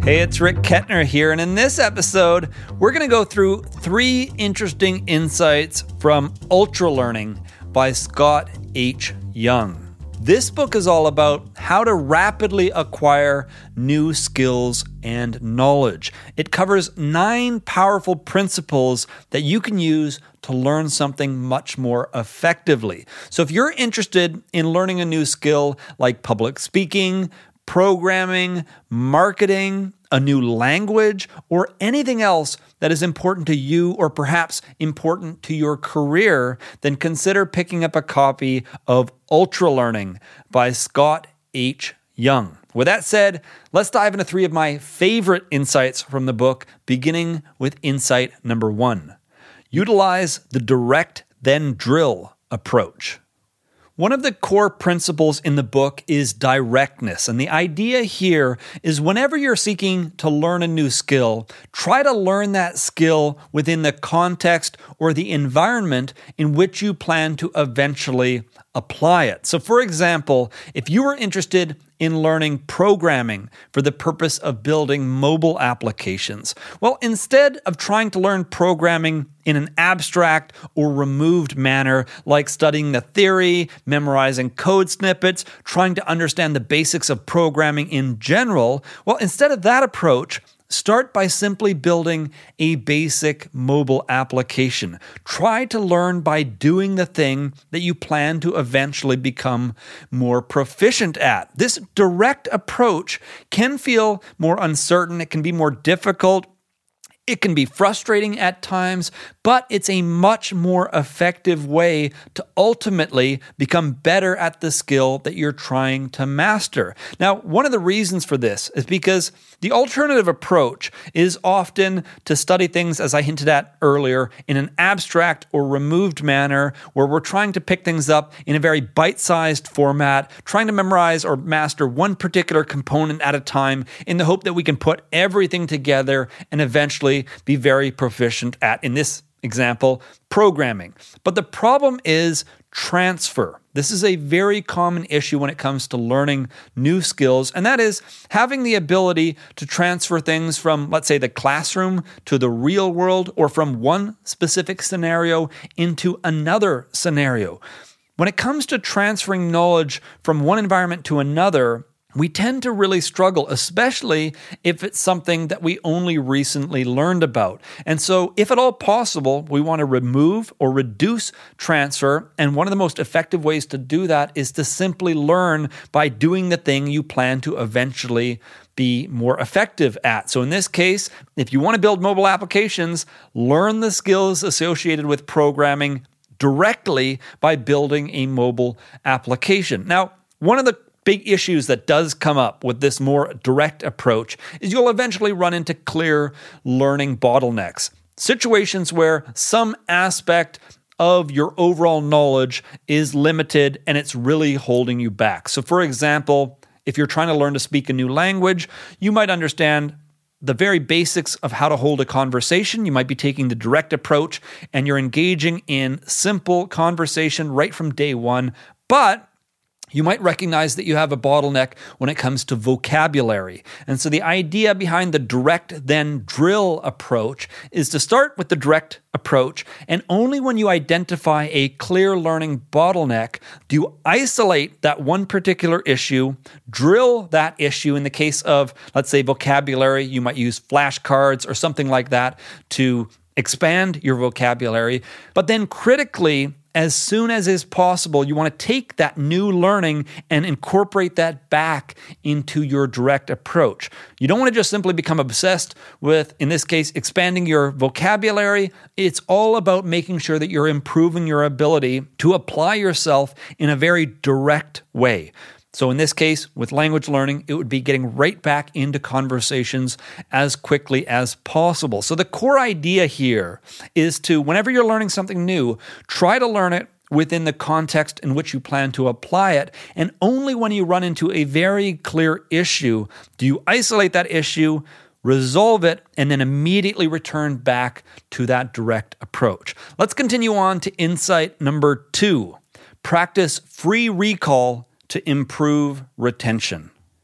Hey, it's Rick Kettner here, and in this episode, we're going to go through 3 interesting insights from Ultra Learning by Scott H. Young. This book is all about how to rapidly acquire new skills and knowledge. It covers 9 powerful principles that you can use to learn something much more effectively. So if you're interested in learning a new skill like public speaking, programming, marketing, a new language, or anything else that is important to you or perhaps important to your career, then consider picking up a copy of Ultra Learning by Scott H. Young. With that said, let's dive into 3 of my favorite insights from the book, beginning with insight number 1. Utilize the direct then drill approach. One of the core principles in the book is directness, and the idea here is whenever you're seeking to learn a new skill, try to learn that skill within the context or the environment in which you plan to eventually apply it. So for example, if you were interested in learning programming for the purpose of building mobile applications, well, instead of trying to learn programming in an abstract or removed manner, like studying the theory, memorizing code snippets, trying to understand the basics of programming in general, well, instead of that approach, start by simply building a basic mobile application. Try to learn by doing the thing that you plan to eventually become more proficient at. This direct approach can feel more uncertain. It can be more difficult. It can be frustrating at times, but it's a much more effective way to ultimately become better at the skill that you're trying to master. Now, one of the reasons for this is because the alternative approach is often to study things, as I hinted at earlier, in an abstract or removed manner, where we're trying to pick things up in a very bite-sized format, trying to memorize or master one particular component at a time in the hope that we can put everything together and eventually be very proficient at, in this example, programming. But the problem is transfer. This is a very common issue when it comes to learning new skills, and that is having the ability to transfer things from, let's say, the classroom to the real world, or from one specific scenario into another scenario. When it comes to transferring knowledge from one environment to another, we tend to really struggle, especially if it's something that we only recently learned about. And so, if at all possible, we want to remove or reduce transfer. And one of the most effective ways to do that is to simply learn by doing the thing you plan to eventually be more effective at. So in this case, if you want to build mobile applications, learn the skills associated with programming directly by building a mobile application. Now, one of the big issues that does come up with this more direct approach is you'll eventually run into clear learning bottlenecks. Situations where some aspect of your overall knowledge is limited and it's really holding you back. So for example, if you're trying to learn to speak a new language, you might understand the very basics of how to hold a conversation. You might be taking the direct approach and you're engaging in simple conversation right from day one, but you might recognize that you have a bottleneck when it comes to vocabulary. And so the idea behind the direct then drill approach is to start with the direct approach, and only when you identify a clear learning bottleneck do you isolate that one particular issue, drill that issue. In the case of, let's say, vocabulary, you might use flashcards or something like that to expand your vocabulary, but then critically, as soon as is possible, you want to take that new learning and incorporate that back into your direct approach. You don't want to just simply become obsessed with, in this case, expanding your vocabulary. It's all about making sure that you're improving your ability to apply yourself in a very direct way. So in this case, with language learning, it would be getting right back into conversations as quickly as possible. So the core idea here is to, whenever you're learning something new, try to learn it within the context in which you plan to apply it. And only when you run into a very clear issue do you isolate that issue, resolve it, and then immediately return back to that direct approach. Let's continue on to insight number 2. Practice free recall to improve retention.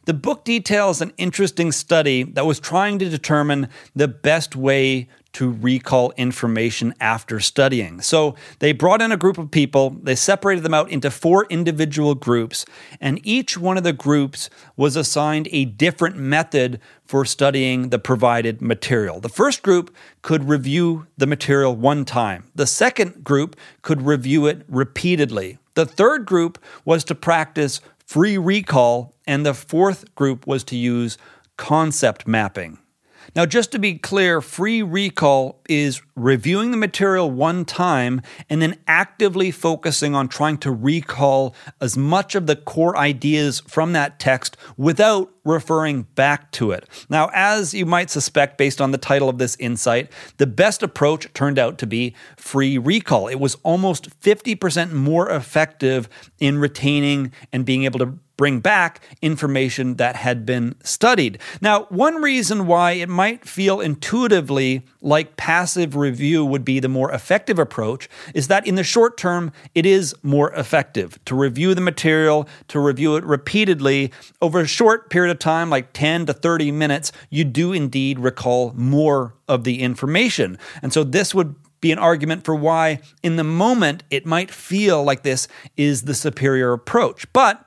the book details an interesting study that was trying to determine the best way to recall information after studying. So they brought in a group of people, they separated them out into 4 individual groups, and each one of the groups was assigned a different method for studying the provided material. The first group could review the material one time. The second group could review it repeatedly. The third group was to practice free recall, and the fourth group was to use concept mapping. Now, just to be clear, free recall is reviewing the material one time and then actively focusing on trying to recall as much of the core ideas from that text without referring back to it. Now, as you might suspect based on the title of this insight, the best approach turned out to be free recall. It was almost 50% more effective in retaining and being able to bring back information that had been studied. Now, one reason why it might feel intuitively like passive review would be the more effective approach is that in the short term, it is more effective to review the material, to review it repeatedly. Over a short period of time, like 10 to 30 minutes, you do indeed recall more of the information. And so this would be an argument for why in the moment it might feel like this is the superior approach. But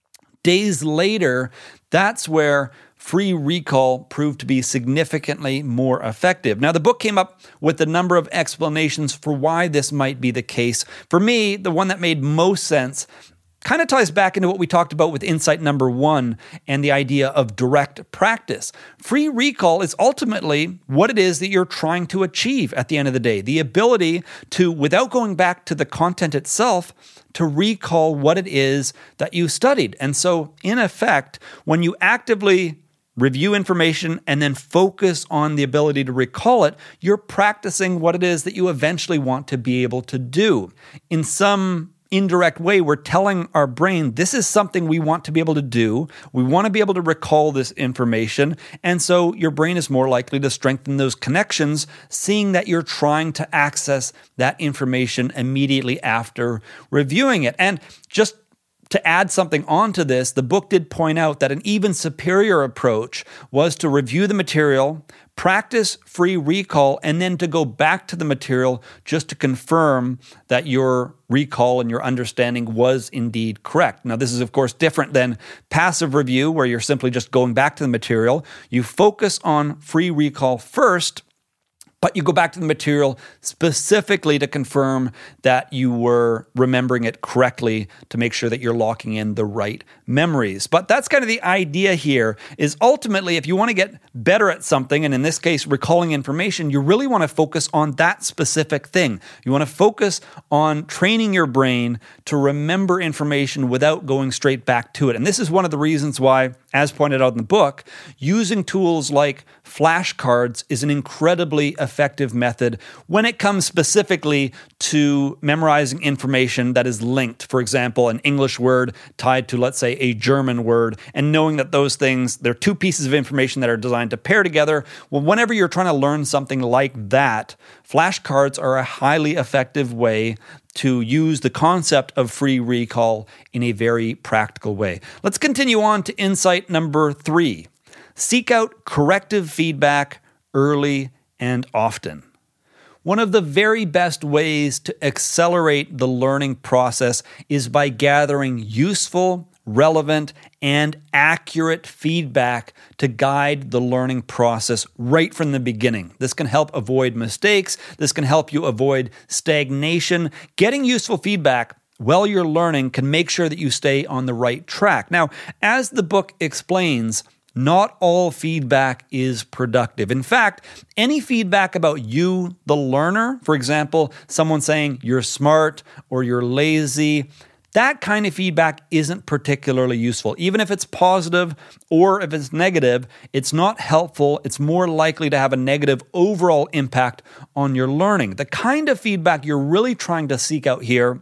days later, that's where free recall proved to be significantly more effective. Now, the book came up with a number of explanations for why this might be the case. For me, the one that made most sense kind of ties back into what we talked about with insight number 1 and the idea of direct practice. Free recall is ultimately what it is that you're trying to achieve at the end of the day. The ability to, without going back to the content itself, to recall what it is that you studied. And so, in effect, when you actively review information and then focus on the ability to recall it, you're practicing what it is that you eventually want to be able to do. In some indirect way, we're telling our brain, this is something we want to be able to do. We want to be able to recall this information. And so your brain is more likely to strengthen those connections, seeing that you're trying to access that information immediately after reviewing it. And just to add something onto this, the book did point out that an even superior approach was to review the material, practice free recall, and then to go back to the material just to confirm that your recall and your understanding was indeed correct. Now, this is, of course, different than passive review, where you're simply just going back to the material. You focus on free recall first, but you go back to the material specifically to confirm that you were remembering it correctly to make sure that you're locking in the right memories. But that's kind of the idea here, is ultimately if you want to get better at something, and in this case, recalling information, you really want to focus on that specific thing. You want to focus on training your brain to remember information without going straight back to it. And this is one of the reasons why, as pointed out in the book, using tools like flashcards is an incredibly effective method when it comes specifically to memorizing information that is linked. For example, an English word tied to, let's say, a German word, and knowing that those things, they're two pieces of information that are designed to pair together. Well, whenever you're trying to learn something like that, flashcards are a highly effective way to use the concept of free recall in a very practical way. Let's continue on to insight number 3. Seek out corrective feedback early and often. One of the very best ways to accelerate the learning process is by gathering useful, relevant, and accurate feedback to guide the learning process right from the beginning. This can help avoid mistakes. This can help you avoid stagnation. Getting useful feedback while you're learning can make sure that you stay on the right track. Now, as the book explains, not all feedback is productive. In fact, any feedback about you, the learner, for example, someone saying you're smart or you're lazy, that kind of feedback isn't particularly useful. Even if it's positive or if it's negative, it's not helpful. It's more likely to have a negative overall impact on your learning. The kind of feedback you're really trying to seek out here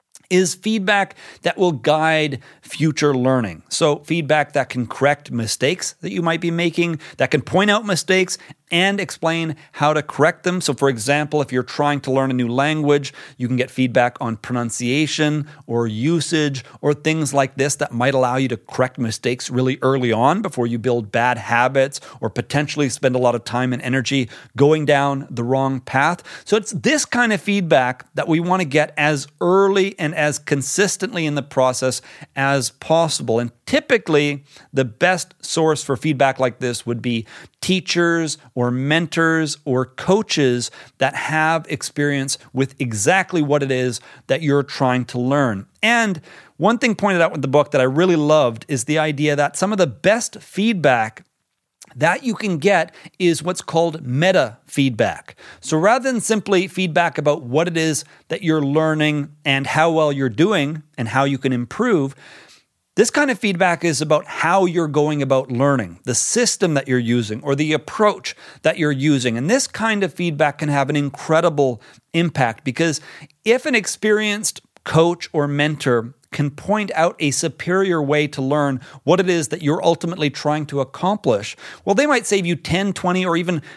is feedback that will guide future learning. So feedback that can correct mistakes that you might be making, that can point out mistakes, and explain how to correct them. So for example, if you're trying to learn a new language, you can get feedback on pronunciation or usage or things like this that might allow you to correct mistakes really early on before you build bad habits or potentially spend a lot of time and energy going down the wrong path. So it's this kind of feedback that we want to get as early and as consistently in the process as possible. And typically, the best source for feedback like this would be teachers or mentors or coaches that have experience with exactly what it is that you're trying to learn. And one thing pointed out with the book that I really loved is the idea that some of the best feedback that you can get is what's called meta feedback. So rather than simply feedback about what it is that you're learning and how well you're doing and how you can improve, this kind of feedback is about how you're going about learning, the system that you're using, or the approach that you're using. And this kind of feedback can have an incredible impact because if an experienced coach or mentor can point out a superior way to learn what it is that you're ultimately trying to accomplish, well, they might save you 10, 20, or even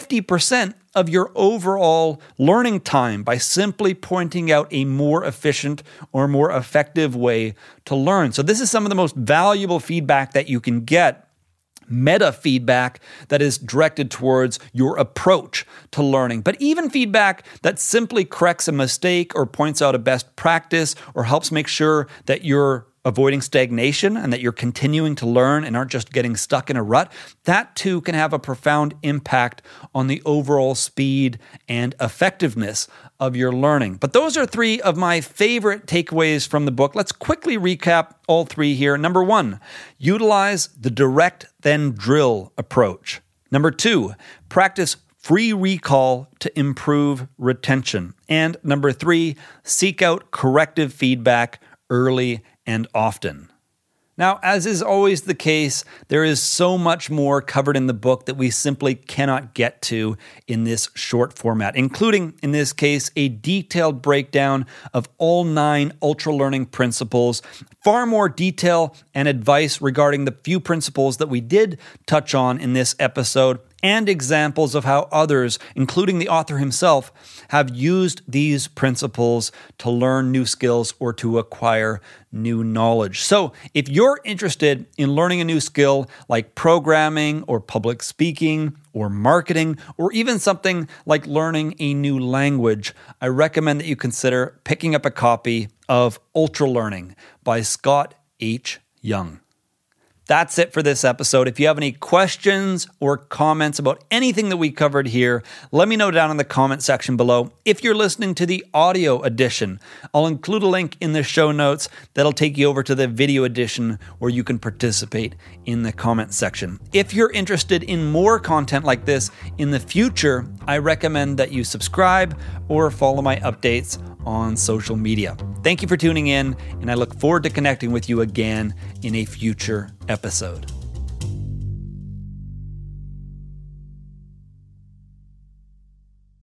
50% of your overall learning time by simply pointing out a more efficient or more effective way to learn. So this is some of the most valuable feedback that you can get. Meta feedback that is directed towards your approach to learning. But even feedback that simply corrects a mistake or points out a best practice or helps make sure that you're avoiding stagnation and that you're continuing to learn and aren't just getting stuck in a rut, that too can have a profound impact on the overall speed and effectiveness of your learning. But those are three of my favorite takeaways from the book. Let's quickly recap all three here. Number one, utilize the direct then drill approach. Number two, practice free recall to improve retention. And number three, seek out corrective feedback early and often. Now, as is always the case, there is so much more covered in the book that we simply cannot get to in this short format, including, in this case, a detailed breakdown of all 9 ultra learning principles, far more detail and advice regarding the few principles that we did touch on in this episode, and examples of how others, including the author himself, have used these principles to learn new skills or to acquire new knowledge. So if you're interested in learning a new skill like programming or public speaking or marketing, or even something like learning a new language, I recommend that you consider picking up a copy of Ultra Learning by Scott H. Young. That's it for this episode. If you have any questions or comments about anything that we covered here, let me know down in the comment section below. If you're listening to the audio edition, I'll include a link in the show notes that'll take you over to the video edition where you can participate in the comment section. If you're interested in more content like this in the future, I recommend that you subscribe or follow my updates on social media. Thank you for tuning in, and I look forward to connecting with you again in a future episode.